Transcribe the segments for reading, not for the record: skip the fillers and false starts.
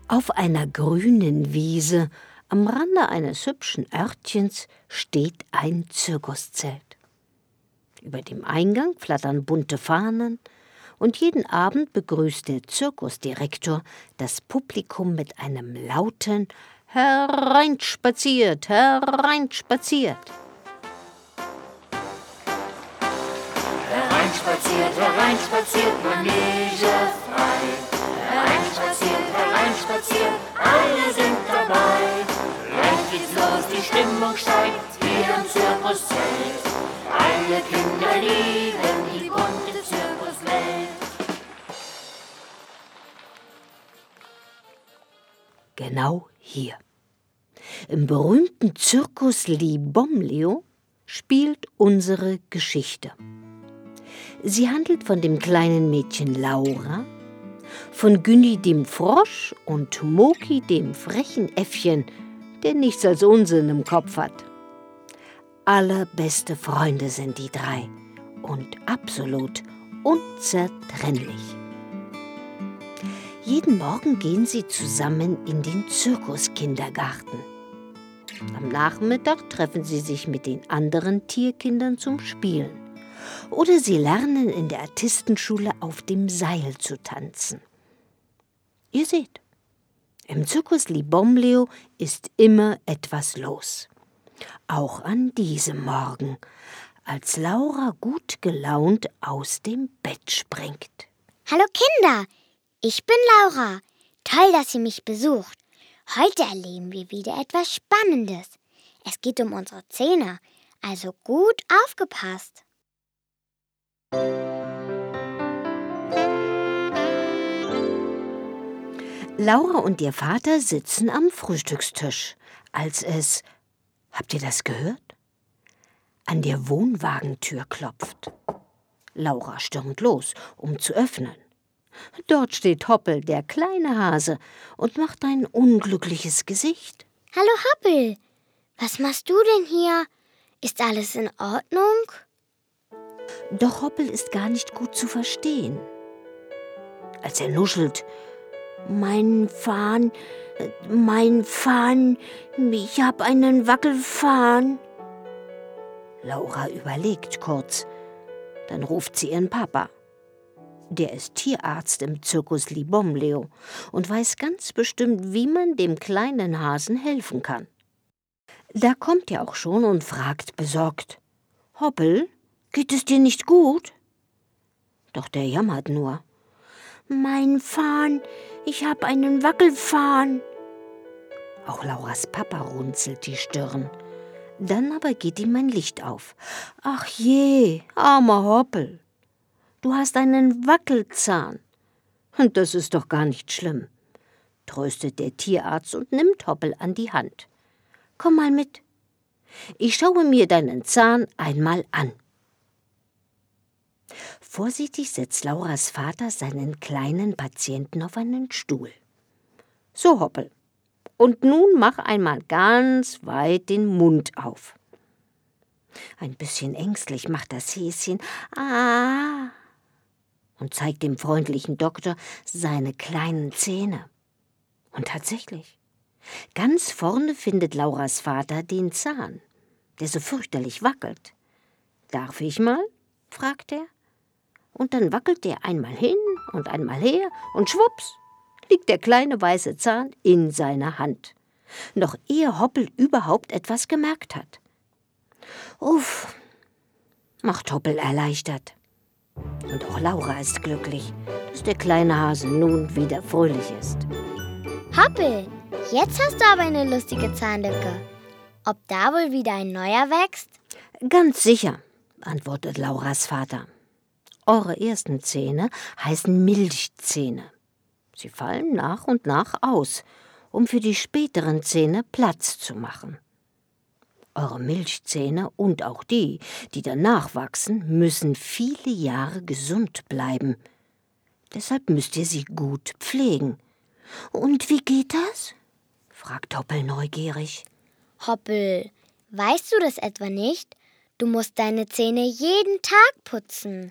Auf einer grünen Wiese am Rande eines hübschen Örtchens steht ein Zirkuszelt. Über dem Eingang flattern bunte Fahnen und jeden Abend begrüßt der Zirkusdirektor das Publikum mit einem lauten »Hereinspaziert, hereinspaziert«. Hereinspaziert, Manege frei. Hereinspaziert, alle sind dabei. Gleich geht's los, die Stimmung steigt hier im Zirkuszelt. Alle Kinder lieben die bunte Zirkuswelt. Genau hier. Im berühmten Circus Li-Bom-Leo spielt unsere Geschichte. Sie handelt von dem kleinen Mädchen Laura, von Günni dem Frosch und Moki dem frechen Äffchen, der nichts als Unsinn im Kopf hat. Allerbeste Freunde sind die drei und absolut unzertrennlich. Jeden Morgen gehen sie zusammen in den Zirkuskindergarten. Am Nachmittag treffen sie sich mit den anderen Tierkindern zum Spielen. Oder sie lernen in der Artistenschule auf dem Seil zu tanzen. Ihr seht, im Circus Li-Bom-Leo ist immer etwas los. Auch an diesem Morgen, als Laura gut gelaunt aus dem Bett springt. Hallo Kinder, ich bin Laura. Toll, dass ihr mich besucht. Heute erleben wir wieder etwas Spannendes. Es geht um unsere Zähne, also gut aufgepasst. Laura und ihr Vater sitzen am Frühstückstisch, als es, habt ihr das gehört? An der Wohnwagentür klopft. Laura stürmt los, um zu öffnen. Dort steht Hoppel, der kleine Hase, und macht ein unglückliches Gesicht. Hallo Hoppel, was machst du denn hier? Ist alles in Ordnung? Doch Hoppel ist gar nicht gut zu verstehen. Als er nuschelt, Mein Fahn, ich hab einen Wackelfahn. Laura überlegt kurz, dann ruft sie ihren Papa. Der ist Tierarzt im Circus Li-Bom-Leo und weiß ganz bestimmt, wie man dem kleinen Hasen helfen kann. Da kommt er auch schon und fragt besorgt: Hoppel, geht es dir nicht gut? Doch der jammert nur. Mein Fahn, ich hab einen Wackelfahn. Auch Lauras Papa runzelt die Stirn. Dann aber geht ihm ein Licht auf. Ach je, armer Hoppel, du hast einen Wackelzahn. Und das ist doch gar nicht schlimm, tröstet der Tierarzt und nimmt Hoppel an die Hand. Komm mal mit. Ich schaue mir deinen Zahn einmal an. Vorsichtig setzt Lauras Vater seinen kleinen Patienten auf einen Stuhl. So, Hoppel, und nun mach einmal ganz weit den Mund auf. Ein bisschen ängstlich macht das Häschen »Ah« und zeigt dem freundlichen Doktor seine kleinen Zähne. Und tatsächlich, ganz vorne findet Lauras Vater den Zahn, der so fürchterlich wackelt. »Darf ich mal?« fragt er. Und dann wackelt er einmal hin und einmal her und schwupps liegt der kleine weiße Zahn in seiner Hand. Noch ehe Hoppel überhaupt etwas gemerkt hat. Uff, macht Hoppel erleichtert. Und auch Laura ist glücklich, dass der kleine Hase nun wieder fröhlich ist. Hoppel, jetzt hast du aber eine lustige Zahnlücke. Ob da wohl wieder ein neuer wächst? Ganz sicher, antwortet Lauras Vater. Eure ersten Zähne heißen Milchzähne. Sie fallen nach und nach aus, um für die späteren Zähne Platz zu machen. Eure Milchzähne und auch die danach wachsen, müssen viele Jahre gesund bleiben. Deshalb müsst ihr sie gut pflegen. Und wie geht das? Fragt Hoppel neugierig. Hoppel, weißt du das etwa nicht? Du musst deine Zähne jeden Tag putzen.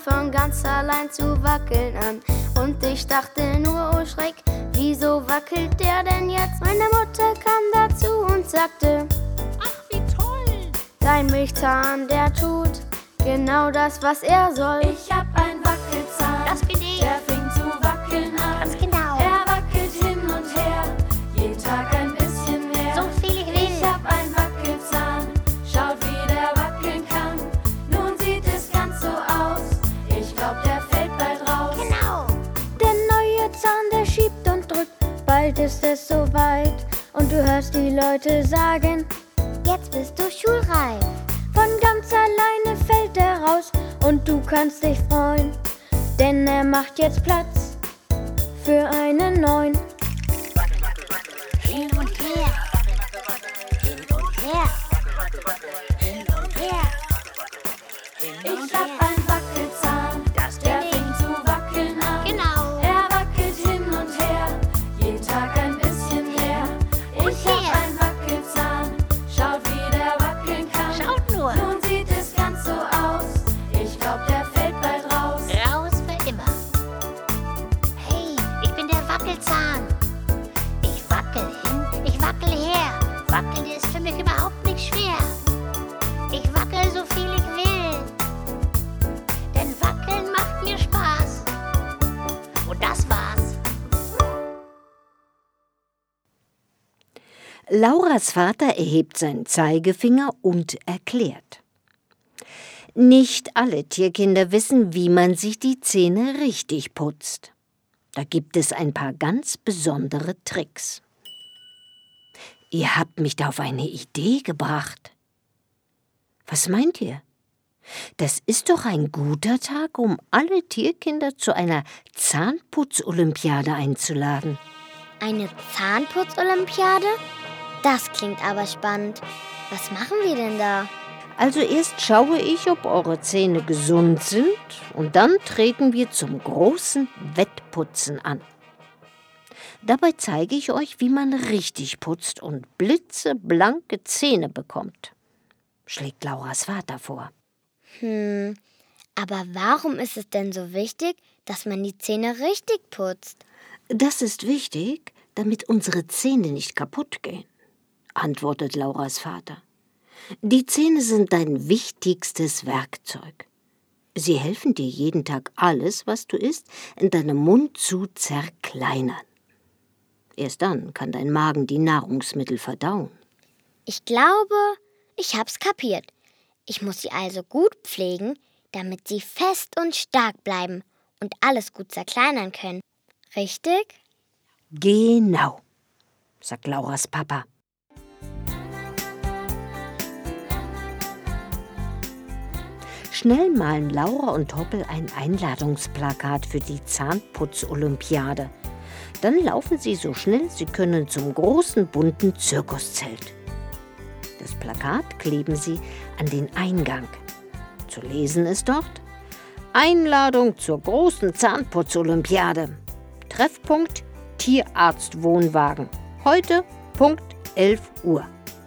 von ganz allein zu wackeln an. Und ich dachte nur, oh Schreck, wieso wackelt der denn jetzt? Meine Mutter kam dazu und sagte: Ach, wie toll! Dein Milchzahn, der tut genau das, was er soll. Ich hab ein Wackelzahn, Das bin ich. der fing zu wackeln an. Ganz genau. Er wackelt hin und her, jeden Tag ein bisschen mehr. So viel ich will. Ich hab ein Wackelzahn, schaut wie der wackeln kann. Nun sieht es ganz so aus, ich glaub, der fällt bald raus. Genau. Der neue Zahn, der schiebt und drückt, bald ist es soweit. Und du hörst die Leute sagen: Jetzt bist du schulreif. Von ganz alleine fällt er raus und du kannst dich freuen, denn er macht jetzt Platz für einen neuen. Hin und her. Hin und her. Hin und her. Ich hab ein Wackelzahn, der fing zu wackeln an. Genau. Er wackelt hin und her, jeden Tag ein bisschen mehr. Ich hab ein Wackelzahn, schaut wie der wackeln kann. Schaut nur. Nun sieht es ganz so aus, ich glaub, der fällt bald raus. Raus für immer. Hey, ich bin der Wackelzahn. Ich wackel hin, ich wackel her. Wackeln ist für mich überhaupt nicht schwer. Ich wackel so viel ich will. Denn wackeln macht mir Spaß. Und das war's. Lauras Vater erhebt seinen Zeigefinger und erklärt: Nicht alle Tierkinder wissen, wie man sich die Zähne richtig putzt. Da gibt es ein paar ganz besondere Tricks. Ihr habt mich da auf eine Idee gebracht. Was meint ihr? Das ist doch ein guter Tag, um alle Tierkinder zu einer Zahnputz-Olympiade einzuladen. Eine Zahnputz-Olympiade? Das klingt aber spannend. Was machen wir denn da? Also erst schaue ich, ob eure Zähne gesund sind, und dann treten wir zum großen Wettputzen an. Dabei zeige ich euch, wie man richtig putzt und blitzeblanke Zähne bekommt, schlägt Lauras Vater vor. Aber warum ist es denn so wichtig, dass man die Zähne richtig putzt? Das ist wichtig, damit unsere Zähne nicht kaputt gehen, antwortet Lauras Vater. Die Zähne sind dein wichtigstes Werkzeug. Sie helfen dir jeden Tag alles, was du isst, in deinem Mund zu zerkleinern. Erst dann kann dein Magen die Nahrungsmittel verdauen. Ich glaube, ich hab's kapiert. Ich muss sie also gut pflegen, damit sie fest und stark bleiben und alles gut zerkleinern können. Richtig? Genau, sagt Lauras Papa. Schnell malen Laura und Hoppel ein Einladungsplakat für die Zahnputz-Olympiade. Dann laufen sie so schnell sie können zum großen bunten Zirkuszelt. Das Plakat kleben sie an den Eingang. Zu lesen ist dort: Einladung zur großen Zahnputz-Olympiade. Treffpunkt Tierarztwohnwagen. Heute Punkt 11 Uhr.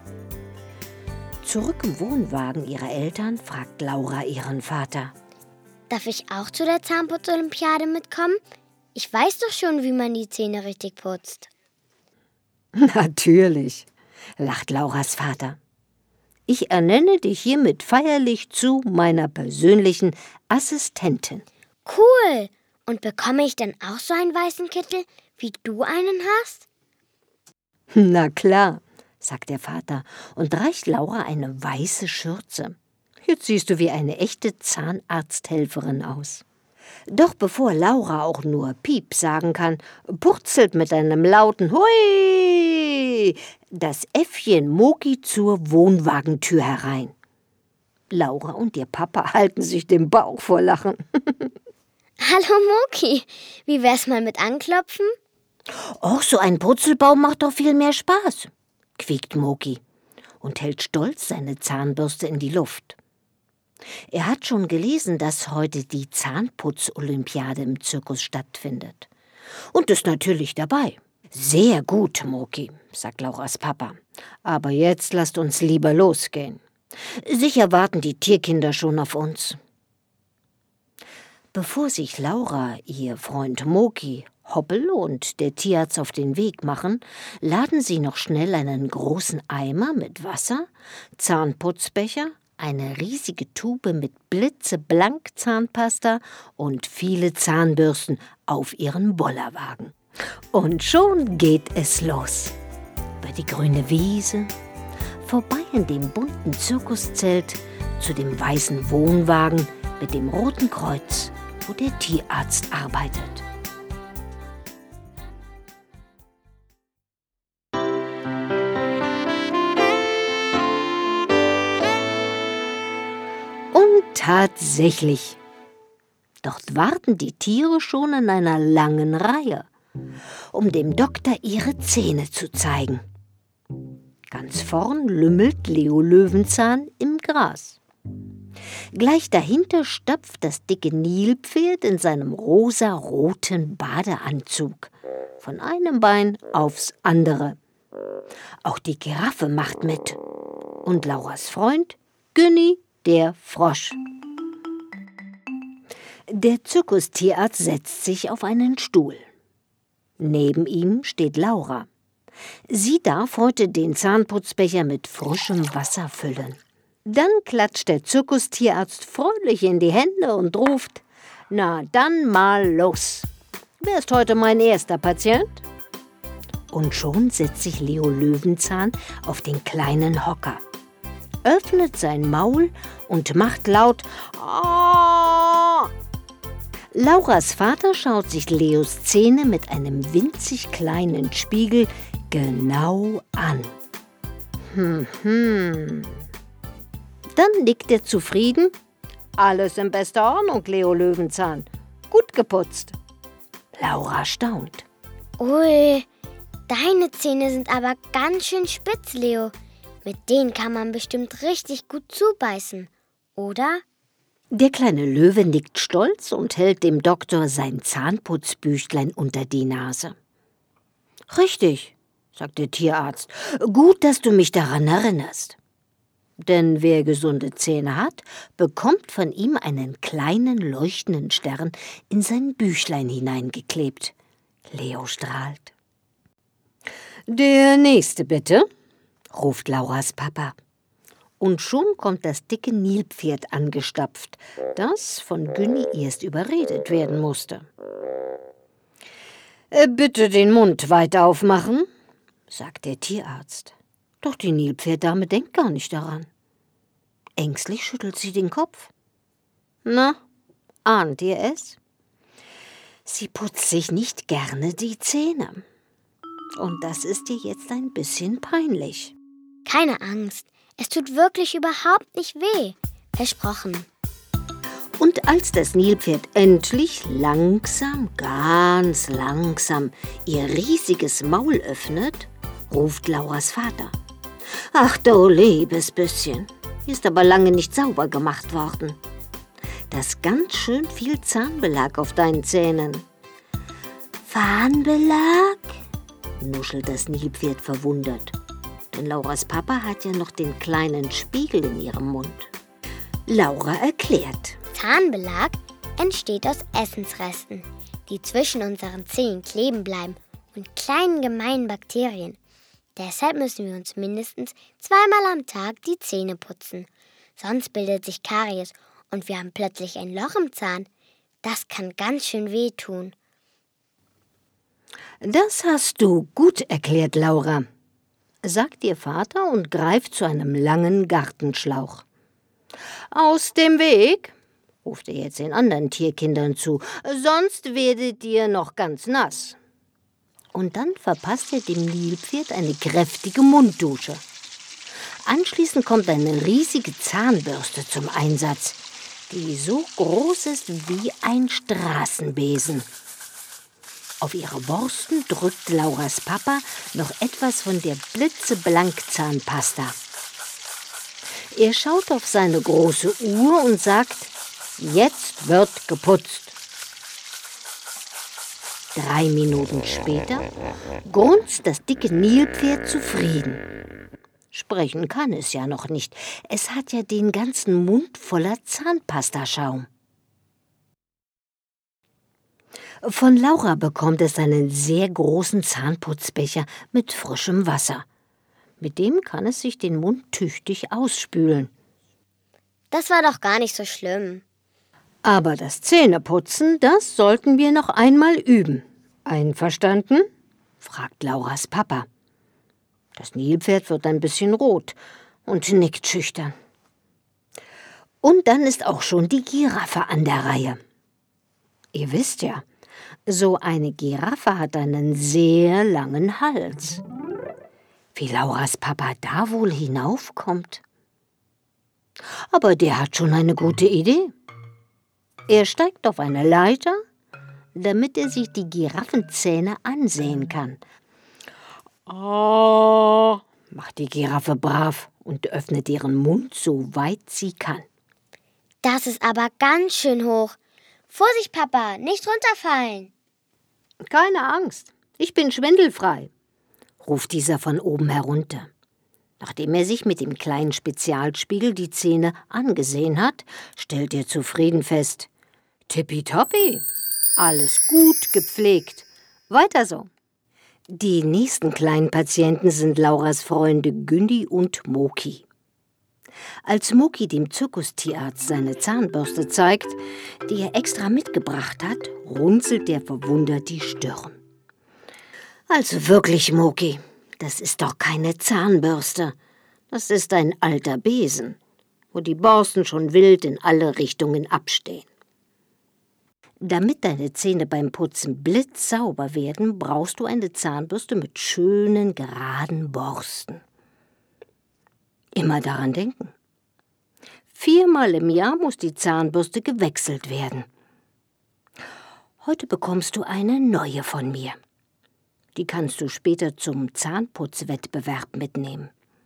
Zurück im Wohnwagen ihrer Eltern fragt Laura ihren Vater: Darf ich auch zu der Zahnputz-Olympiade mitkommen? Ich weiß doch schon, wie man die Zähne richtig putzt. Natürlich, lacht Lauras Vater. Ich ernenne dich hiermit feierlich zu meiner persönlichen Assistentin. Cool! Und bekomme ich denn auch so einen weißen Kittel, wie du einen hast? Na klar, sagt der Vater und reicht Laura eine weiße Schürze. Jetzt siehst du wie eine echte Zahnarzthelferin aus. Doch bevor Laura auch nur Piep sagen kann, purzelt mit einem lauten Hui das Äffchen Moki zur Wohnwagentür herein. Laura und ihr Papa halten sich den Bauch vor Lachen. Hallo Moki, wie wär's mal mit Anklopfen? Och, so ein Purzelbaum macht doch viel mehr Spaß, quiekt Moki und hält stolz seine Zahnbürste in die Luft. Er hat schon gelesen, dass heute die Zahnputz-Olympiade im Zirkus stattfindet. Und ist natürlich dabei. Sehr gut, Moki, sagt Lauras Papa. Aber jetzt lasst uns lieber losgehen. Sicher warten die Tierkinder schon auf uns. Bevor sich Laura, ihr Freund Moki, Hoppel und der Tierarzt auf den Weg machen, laden sie noch schnell einen großen Eimer mit Wasser, Zahnputzbecher, eine riesige Tube mit blitzeblank Zahnpasta und viele Zahnbürsten auf ihren Bollerwagen. Und schon geht es los. Über die grüne Wiese, vorbei an dem bunten Zirkuszelt, zu dem weißen Wohnwagen mit dem roten Kreuz, wo der Tierarzt arbeitet. Und tatsächlich, dort warten die Tiere schon in einer langen Reihe, um dem Doktor ihre Zähne zu zeigen. Ganz vorn lümmelt Leo Löwenzahn im Gras. Gleich dahinter stapft das dicke Nilpferd in seinem rosaroten Badeanzug, von einem Bein aufs andere. Auch die Giraffe macht mit. Und Lauras Freund, Günni, der Frosch. Der Zirkustierarzt setzt sich auf einen Stuhl. Neben ihm steht Laura. Sie darf heute den Zahnputzbecher mit frischem Wasser füllen. Dann klatscht der Zirkustierarzt fröhlich in die Hände und ruft: »Na, dann mal los! Wer ist heute mein erster Patient?« Und schon setzt sich Leo Löwenzahn auf den kleinen Hocker, öffnet sein Maul und macht laut »Aaah!«. Lauras Vater schaut sich Leos Zähne mit einem winzig kleinen Spiegel genau an. Dann nickt er zufrieden. »Alles in bester Ordnung, Leo Löwenzahn. Gut geputzt.« Laura staunt. Ui, deine Zähne sind aber ganz schön spitz, Leo. Mit denen kann man bestimmt richtig gut zubeißen, oder? Der kleine Löwe nickt stolz und hält dem Doktor sein Zahnputzbüchlein unter die Nase. »Richtig«, sagt der Tierarzt. »Gut, dass du mich daran erinnerst.« Denn wer gesunde Zähne hat, bekommt von ihm einen kleinen leuchtenden Stern in sein Büchlein hineingeklebt. Leo strahlt. »Der nächste bitte«, ruft Lauras Papa. Und schon kommt das dicke Nilpferd angestapft, das von Günni erst überredet werden musste. »Bitte den Mund weit aufmachen«, sagt der Tierarzt. Doch die Nilpferddame denkt gar nicht daran. Ängstlich schüttelt sie den Kopf. »Na, ahnt ihr es?« Sie putzt sich nicht gerne die Zähne. Und das ist ihr jetzt ein bisschen peinlich. Keine Angst, es tut wirklich überhaupt nicht weh. Versprochen. Und als das Nilpferd endlich langsam, ganz langsam ihr riesiges Maul öffnet, ruft Lauras Vater. »Ach du liebes Bisschen, hier ist aber lange nicht sauber gemacht worden. Da ist ganz schön viel Zahnbelag auf deinen Zähnen.« »Zahnbelag?«, nuschelt das Nilpferd verwundert. Denn Lauras Papa hat ja noch den kleinen Spiegel in ihrem Mund. Laura erklärt. Zahnbelag entsteht aus Essensresten, die zwischen unseren Zähnen kleben bleiben und kleinen gemeinen Bakterien. Deshalb müssen wir uns mindestens 2-mal am Tag die Zähne putzen. Sonst bildet sich Karies und wir haben plötzlich ein Loch im Zahn. Das kann ganz schön wehtun. Das hast du gut erklärt, Laura, sagt ihr Vater und greift zu einem langen Gartenschlauch. »Aus dem Weg«, ruft er jetzt den anderen Tierkindern zu, »sonst werdet ihr noch ganz nass.« Und dann verpasst er dem Nilpferd eine kräftige Munddusche. Anschließend kommt eine riesige Zahnbürste zum Einsatz, die so groß ist wie ein Straßenbesen. Auf ihre Borsten drückt Lauras Papa noch etwas von der blitzeblank-Zahnpasta. Er schaut auf seine große Uhr und sagt, jetzt wird geputzt. 3 Minuten später grunzt das dicke Nilpferd zufrieden. Sprechen kann es ja noch nicht. Es hat ja den ganzen Mund voller Zahnpastaschaum. Von Laura bekommt es einen sehr großen Zahnputzbecher mit frischem Wasser. Mit dem kann es sich den Mund tüchtig ausspülen. Das war doch gar nicht so schlimm. Aber das Zähneputzen, das sollten wir noch einmal üben. Einverstanden? Fragt Lauras Papa. Das Nilpferd wird ein bisschen rot und nickt schüchtern. Und dann ist auch schon die Giraffe an der Reihe. Ihr wisst ja, so eine Giraffe hat einen sehr langen Hals. Wie Lauras Papa da wohl hinaufkommt? Aber der hat schon eine gute Idee. Er steigt auf eine Leiter, damit er sich die Giraffenzähne ansehen kann. Oh, macht die Giraffe brav und öffnet ihren Mund so weit sie kann. Das ist aber ganz schön hoch. Vorsicht, Papa, nicht runterfallen. Keine Angst, ich bin schwindelfrei, ruft dieser von oben herunter. Nachdem er sich mit dem kleinen Spezialspiegel die Zähne angesehen hat, stellt er zufrieden fest: Tippitoppi, alles gut gepflegt. Weiter so. Die nächsten kleinen Patienten sind Lauras Freunde Gündi und Moki. Als Moki dem Zirkustierarzt seine Zahnbürste zeigt, die er extra mitgebracht hat, runzelt er verwundert die Stirn. Also wirklich, Moki, das ist doch keine Zahnbürste. Das ist ein alter Besen, wo die Borsten schon wild in alle Richtungen abstehen. Damit deine Zähne beim Putzen blitzsauber werden, brauchst du eine Zahnbürste mit schönen, geraden Borsten. Immer daran denken. 4-mal im Jahr muss die Zahnbürste gewechselt werden. Heute bekommst du eine neue von mir. Die kannst du später zum Zahnputzwettbewerb mitnehmen.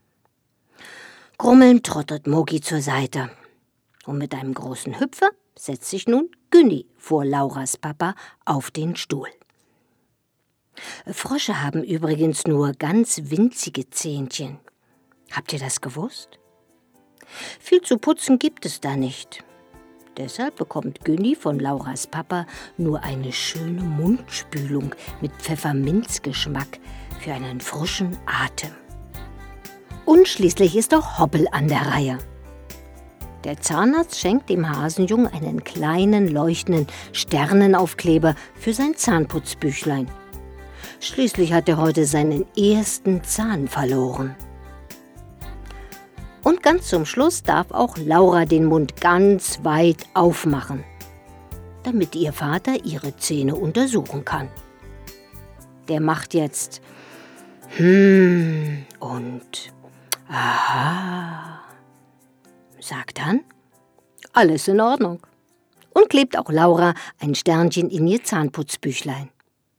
Grummelnd trottet Moki zur Seite. Und mit einem großen Hüpfer setzt sich nun Gündi vor Lauras Papa auf den Stuhl. Frösche haben übrigens nur ganz winzige Zähnchen. Habt ihr das gewusst? Viel zu putzen gibt es da nicht. Deshalb bekommt Gündi von Lauras Papa nur eine schöne Mundspülung mit Pfefferminzgeschmack für einen frischen Atem. Und schließlich ist auch Hoppel an der Reihe. Der Zahnarzt schenkt dem Hasenjungen einen kleinen, leuchtenden Sternenaufkleber für sein Zahnputzbüchlein. Schließlich hat er heute seinen ersten Zahn verloren. Und ganz zum Schluss darf auch Laura den Mund ganz weit aufmachen, damit ihr Vater ihre Zähne untersuchen kann. Der macht jetzt und aha, sagt dann, alles in Ordnung, und klebt auch Laura ein Sternchen in ihr Zahnputzbüchlein.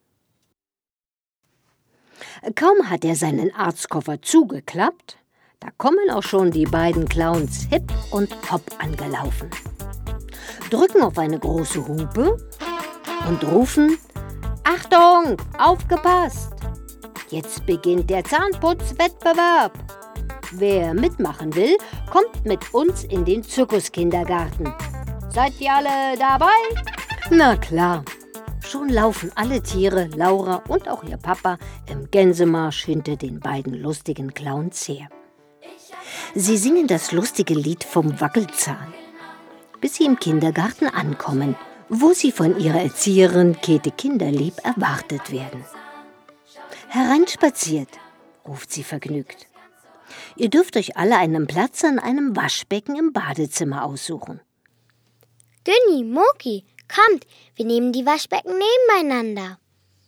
Kaum hat er seinen Arztkoffer zugeklappt, da kommen auch schon die beiden Clowns Hip und Hop angelaufen, drücken auf eine große Hupe und rufen: Achtung, aufgepasst! Jetzt beginnt der Zahnputzwettbewerb. Wer mitmachen will, kommt mit uns in den Zirkuskindergarten. Seid ihr alle dabei? Na klar. Schon laufen alle Tiere, Laura und auch ihr Papa, im Gänsemarsch hinter den beiden lustigen Clowns her. Sie singen das lustige Lied vom Wackelzahn, bis sie im Kindergarten ankommen, wo sie von ihrer Erzieherin Käthe Kinderlieb erwartet werden. Hereinspaziert, ruft sie vergnügt. Ihr dürft euch alle einen Platz an einem Waschbecken im Badezimmer aussuchen. Günni, Moki, kommt, wir nehmen die Waschbecken nebeneinander.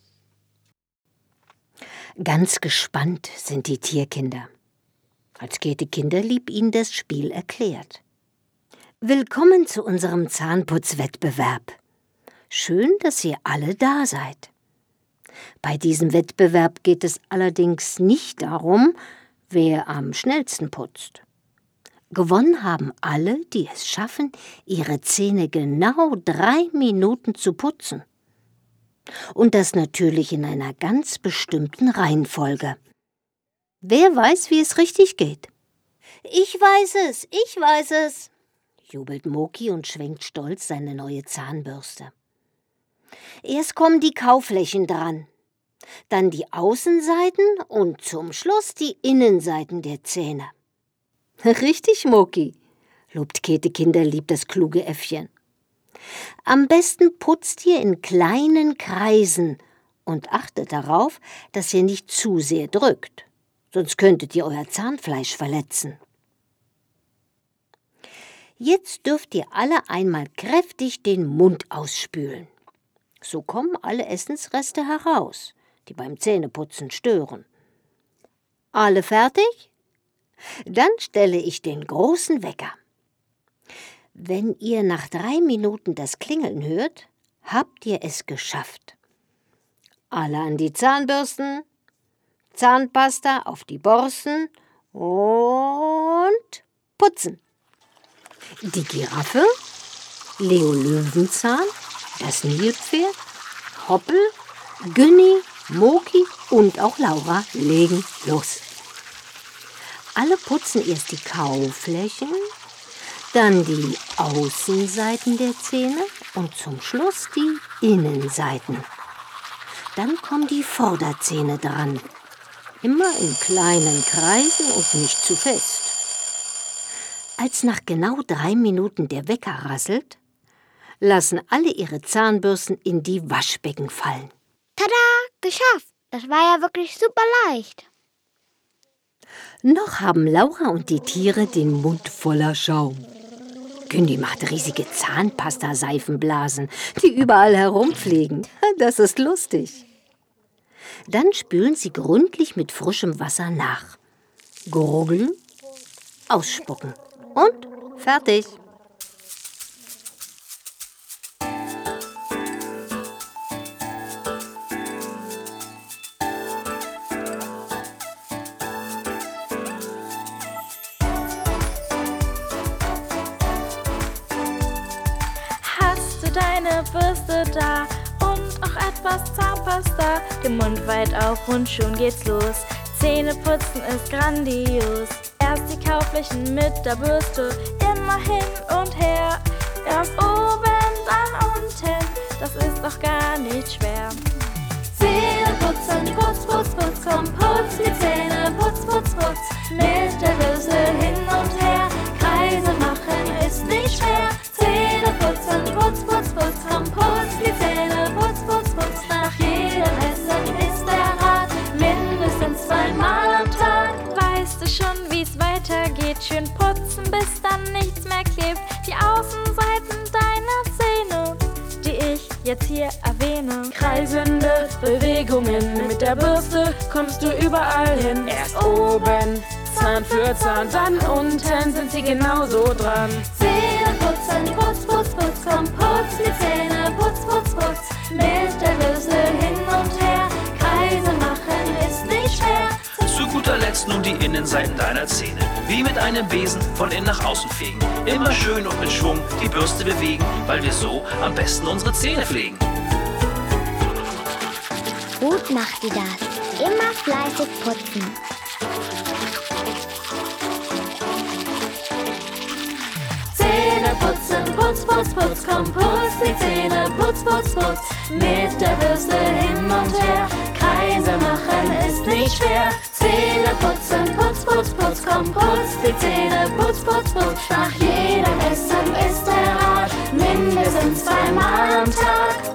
Ganz gespannt sind die Tierkinder, als Käthe Kinderlieb ihnen das Spiel erklärt. Willkommen zu unserem Zahnputzwettbewerb. Schön, dass ihr alle da seid. Bei diesem Wettbewerb geht es allerdings nicht darum, wer am schnellsten putzt. Gewonnen haben alle, die es schaffen, ihre Zähne genau 3 Minuten zu putzen. Und das natürlich in einer ganz bestimmten Reihenfolge. Wer weiß, wie es richtig geht? Ich weiß es, jubelt Moki und schwenkt stolz seine neue Zahnbürste. Erst kommen die Kauflächen dran, dann die Außenseiten und zum Schluss die Innenseiten der Zähne. Richtig, Mucki, lobt Käthe kinderlieb das kluge Äffchen. Am besten putzt ihr in kleinen Kreisen und achtet darauf, dass ihr nicht zu sehr drückt, sonst könntet ihr euer Zahnfleisch verletzen. Jetzt dürft ihr alle einmal kräftig den Mund ausspülen. So kommen alle Essensreste heraus, die beim Zähneputzen stören. Alle fertig? Dann stelle ich den großen Wecker. Wenn ihr nach 3 Minuten das Klingeln hört, habt ihr es geschafft. Alle an die Zahnbürsten, Zahnpasta auf die Borsten und putzen. Die Giraffe, Leo Löwenzahn, das Nilpferd, Hoppel, Günni, Moki und auch Laura legen los. Alle putzen erst die Kauflächen, dann die Außenseiten der Zähne und zum Schluss die Innenseiten. Dann kommen die Vorderzähne dran. Immer in kleinen Kreisen und nicht zu fest. Als nach genau 3 Minuten der Wecker rasselt, lassen alle ihre Zahnbürsten in die Waschbecken fallen. Tada, geschafft. Das war ja wirklich super leicht. Noch haben Laura und die Tiere den Mund voller Schaum. Günni macht riesige Zahnpasta-Seifenblasen, die überall herumfliegen. Das ist lustig. Dann spülen sie gründlich mit frischem Wasser nach. Gurgeln, ausspucken und fertig. Deine Bürste da und auch etwas Zahnpasta. Den Mund weit auf und schon geht's los. Zähneputzen ist grandios. Erst die Kauflächen mit der Bürste, immer hin und her. Erst oben, dann unten, das ist doch gar nicht schwer. Zähne putzen, putz, putz, putz, komm, putz die Zähne, putz, putz, putz. Mit der Bürste hin und her, Kreise machen ist nicht schwer. Zähne putzen, putz, putz, putz, komm, putz die Zähne, putz, putz, putz. Nach jedem Essen ist der Rat mindestens 2-mal am Tag. Weißt du schon, wie's weitergeht? Schön putzen, bis dann nichts mehr klebt. Die Außenseiten deiner Zähne, die ich jetzt hier erwähne. Kreisende Bewegungen mit der Bürste kommst du überall hin. Erst oben, Zahn für Zahn, dann unten sind sie genauso dran. Zähne putzen, putz, putz, putz, komm, putz die Zähne, putz, putz, putz. Mit der Bürste hin und her, Kreise machen ist nicht schwer. Zu guter Letzt nun die Innenseiten deiner Zähne. Wie mit einem Besen von innen nach außen fegen. Immer schön und mit Schwung die Bürste bewegen, weil wir so am besten unsere Zähne pflegen. Gut macht ihr das. Immer fleißig putzen. Zähne putzen, putz, putz, putz, komm, putz die Zähne, putz, putz, putz. Mit der Bürste hin und her, Kreise machen ist nicht schwer. Zähne putzen, putz, putz, putz, komm, putz die Zähne, putz, putz, putz. Nach jedem Essen ist der Rat mindestens 2-mal am Tag.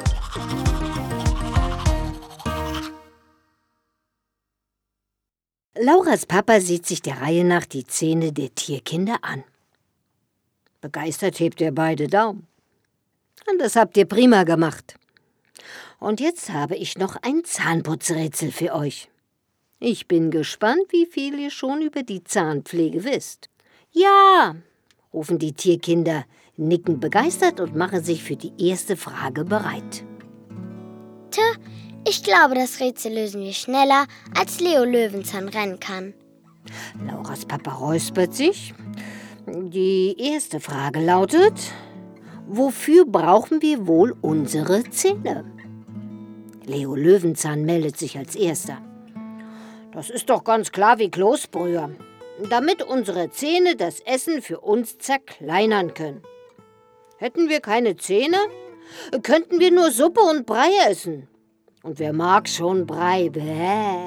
Lauras Papa sieht sich der Reihe nach die Zähne der Tierkinder an. Begeistert hebt er beide Daumen. Und das habt ihr prima gemacht. Und jetzt habe ich noch ein Zahnputzrätsel für euch. Ich bin gespannt, wie viel ihr schon über die Zahnpflege wisst. Ja, rufen die Tierkinder, nicken begeistert und machen sich für die erste Frage bereit. Ich glaube, das Rätsel lösen wir schneller, als Leo Löwenzahn rennen kann. Lauras Papa räuspert sich. Die erste Frage lautet: Wofür brauchen wir wohl unsere Zähne? Leo Löwenzahn meldet sich als Erster. Das ist doch ganz klar wie Kloßbrühe. Damit unsere Zähne das Essen für uns zerkleinern können. Hätten wir keine Zähne, Könnten wir nur Suppe und Brei essen? Und wer mag schon Brei? Bäh.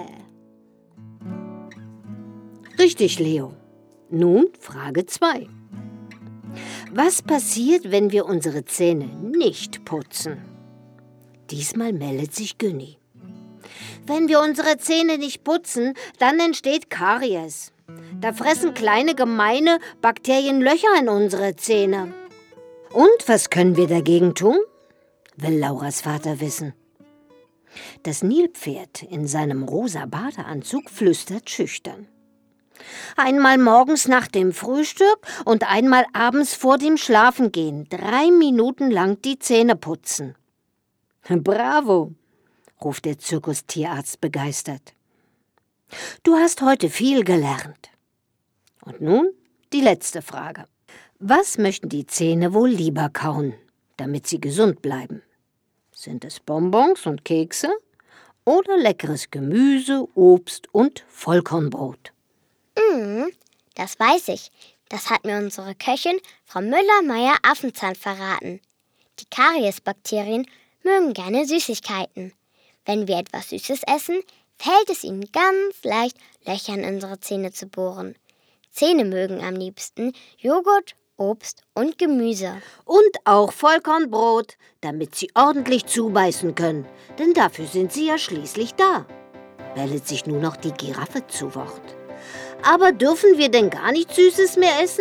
Richtig, Leo. Nun Frage 2. Was passiert, wenn wir unsere Zähne nicht putzen? Diesmal meldet sich Günni. Wenn wir unsere Zähne nicht putzen, dann entsteht Karies. Da fressen kleine gemeine Bakterien Löcher in unsere Zähne. Und was können wir dagegen tun? Will Lauras Vater wissen. Das Nilpferd in seinem rosa Badeanzug flüstert schüchtern. Einmal morgens nach dem Frühstück und einmal abends vor dem Schlafengehen 3 Minuten lang die Zähne putzen. Bravo, ruft der Zirkustierarzt begeistert. Du hast heute viel gelernt. Und nun die letzte Frage. Was möchten die Zähne wohl lieber kauen, damit sie gesund bleiben? Sind es Bonbons und Kekse oder leckeres Gemüse, Obst und Vollkornbrot? Das weiß ich. Das hat mir unsere Köchin, Frau Müller-Meyer-Affenzahn, verraten. Die Kariesbakterien mögen gerne Süßigkeiten. Wenn wir etwas Süßes essen, fällt es ihnen ganz leicht, Löcher in unsere Zähne zu bohren. Zähne mögen am liebsten Joghurt, Obst und Gemüse. Und auch Vollkornbrot, damit sie ordentlich zubeißen können. Denn dafür sind sie ja schließlich da. Meldet sich nun noch die Giraffe zu Wort. Aber dürfen wir denn gar nichts Süßes mehr essen?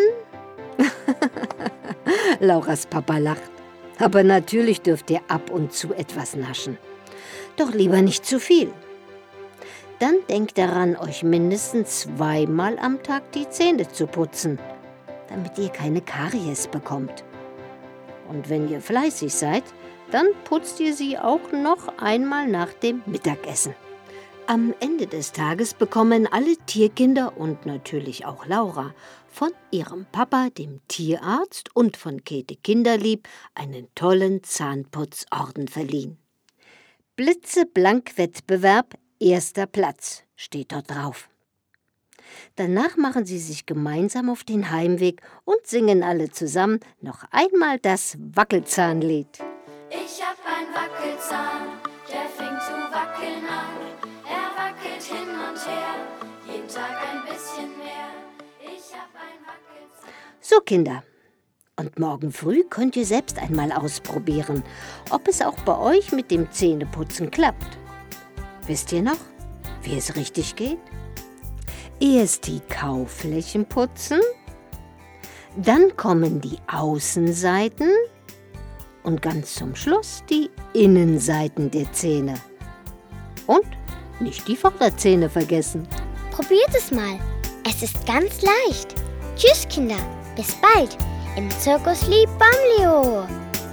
Lauras Papa lacht. Aber natürlich dürft ihr ab und zu etwas naschen. Doch lieber nicht zu viel. Dann denkt daran, euch mindestens 2-mal am Tag die Zähne zu putzen, damit ihr keine Karies bekommt. Und wenn ihr fleißig seid, dann putzt ihr sie auch noch einmal nach dem Mittagessen. Am Ende des Tages bekommen alle Tierkinder und natürlich auch Laura von ihrem Papa, dem Tierarzt, und von Käthe Kinderlieb einen tollen Zahnputzorden verliehen. Blitzeblank-Wettbewerb, 1. Platz, steht dort drauf. Danach machen sie sich gemeinsam auf den Heimweg und singen alle zusammen noch einmal das Wackelzahnlied. Ich hab ein Wackelzahn, der fängt zu wackeln an. Er wackelt hin und her, jeden Tag ein bisschen mehr. Ich hab ein Wackelzahn. So, Kinder, und morgen früh könnt ihr selbst einmal ausprobieren, ob es auch bei euch mit dem Zähneputzen klappt. Wisst ihr noch, wie es richtig geht? Erst die Kauflächen putzen, dann kommen die Außenseiten und ganz zum Schluss die Innenseiten der Zähne. Und nicht die Vorderzähne vergessen. Probiert es mal. Es ist ganz leicht. Tschüss, Kinder. Bis bald im Zirkus Lieb Bamleo.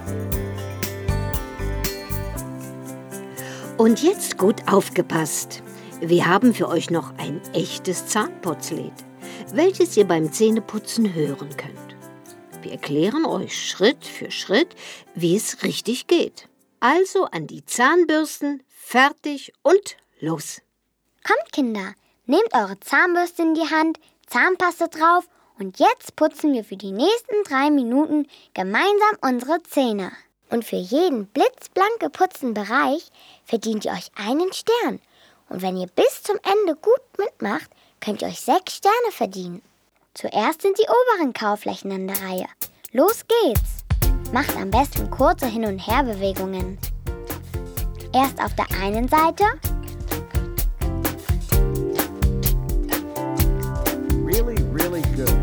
Und jetzt gut aufgepasst. Wir haben für euch noch ein echtes Zahnputzlied, welches ihr beim Zähneputzen hören könnt. Wir erklären euch Schritt für Schritt, wie es richtig geht. Also an die Zahnbürsten, fertig und los. Kommt, Kinder. Nehmt eure Zahnbürste in die Hand, Zahnpasta drauf und jetzt putzen wir für die nächsten 3 Minuten gemeinsam unsere Zähne. Und für jeden blitzblank geputzten Bereich verdient ihr euch einen Stern. Und wenn ihr bis zum Ende gut mitmacht, könnt ihr euch 6 Sterne verdienen. Zuerst sind die oberen Kauflächen an der Reihe. Los geht's! Macht am besten kurze Hin- und Herbewegungen. Erst auf der einen Seite. Really good.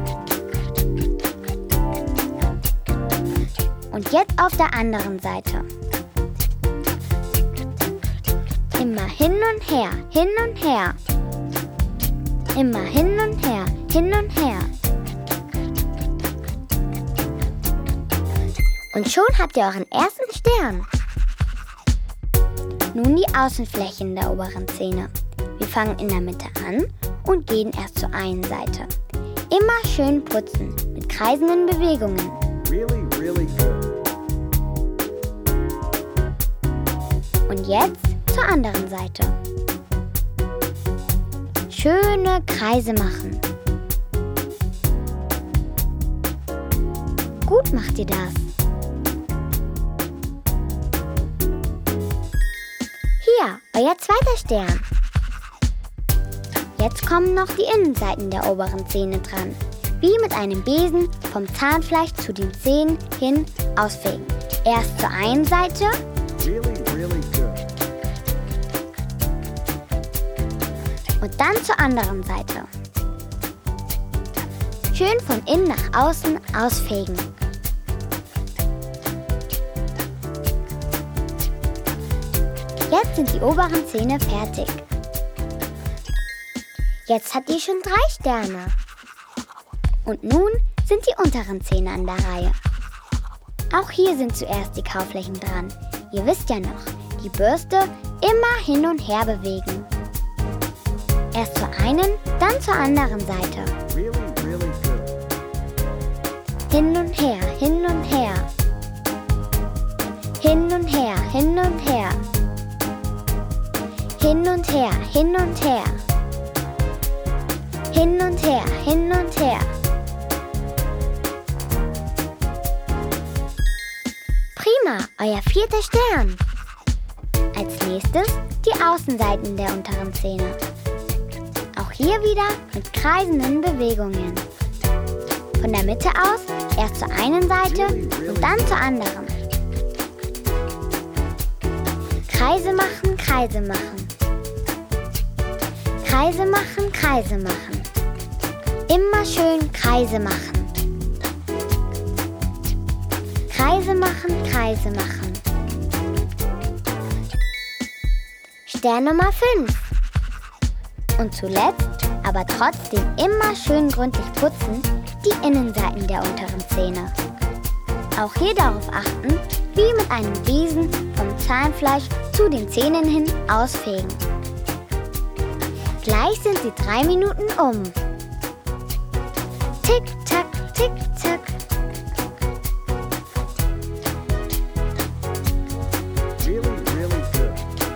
Und jetzt auf der anderen Seite. Immer hin und her, hin und her. Immer hin und her, hin und her. Und schon habt ihr euren ersten Stern. Nun die Außenflächen der oberen Zähne. Wir fangen in der Mitte an und gehen erst zur einen Seite. Immer schön putzen mit kreisenden Bewegungen. Really good. Und jetzt zur anderen Seite. Schöne Kreise machen. Gut macht ihr das. Hier, euer zweiter Stern. Jetzt kommen noch die Innenseiten der oberen Zähne dran. Wie mit einem Besen vom Zahnfleisch zu den Zähnen hin ausfegen. Erst zur einen Seite Really, really good. und dann zur anderen Seite. Schön von innen nach außen ausfegen. Jetzt sind die oberen Zähne fertig. Jetzt hat die schon 3 Sterne. Und nun sind die unteren Zähne an der Reihe. Auch hier sind zuerst die Kauflächen dran. Ihr wisst ja noch, die Bürste immer hin und her bewegen. Erst zur einen, dann zur anderen Seite. Really, really good. Hin und her, hin und her. Hin und her, hin und her. Hin und her, hin und her. Hin und her, hin und her. Prima, euer 4. Stern. Als nächstes die Außenseiten der unteren Zähne. Auch hier wieder mit kreisenden Bewegungen. Von der Mitte aus erst zur einen Seite und dann zur anderen. Kreise machen, Kreise machen. Kreise machen, Kreise machen. Immer schön Kreise machen. Kreise machen, Kreise machen. Stern Nummer 5. Und zuletzt, aber trotzdem immer schön gründlich putzen, die Innenseiten der unteren Zähne. Auch hier darauf achten, wie mit einem Besen vom Zahnfleisch zu den Zähnen hin ausfegen. Gleich sind die 3 Minuten um. Tick, tack, tick, tack. Really, really good.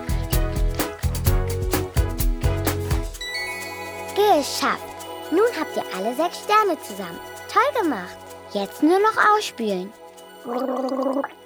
Geschafft! Nun habt ihr alle 6 Sterne zusammen. Toll gemacht! Jetzt nur noch ausspülen.